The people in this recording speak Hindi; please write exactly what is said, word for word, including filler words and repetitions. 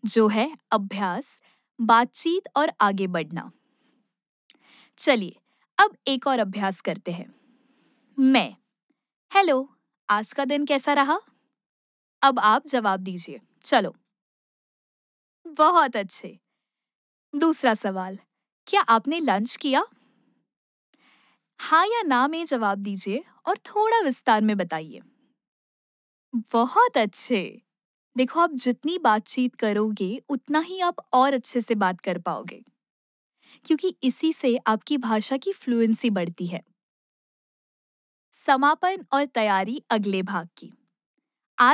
जो है अभ्यास, बातचीत और आगे बढ़ना। चलिए, अब एक और अभ्यास करते हैं। मैं, हेलो, आज का दिन कैसा रहा? अब आप जवाब दीजिए। चलो, बहुत अच्छे। दूसरा सवाल, क्या आपने लंच किया? हाँ या ना में जवाब दीजिए और थोड़ा विस्तार में बताइए। बहुत अच्छे। देखो, आप जितनी बातचीत करोगे, उतना ही आप और अच्छे से बात कर पाओगे, क्योंकि इसी से आपकी भाषा की फ्लुएंसी बढ़ती है। समापन और तैयारी अगले भाग की।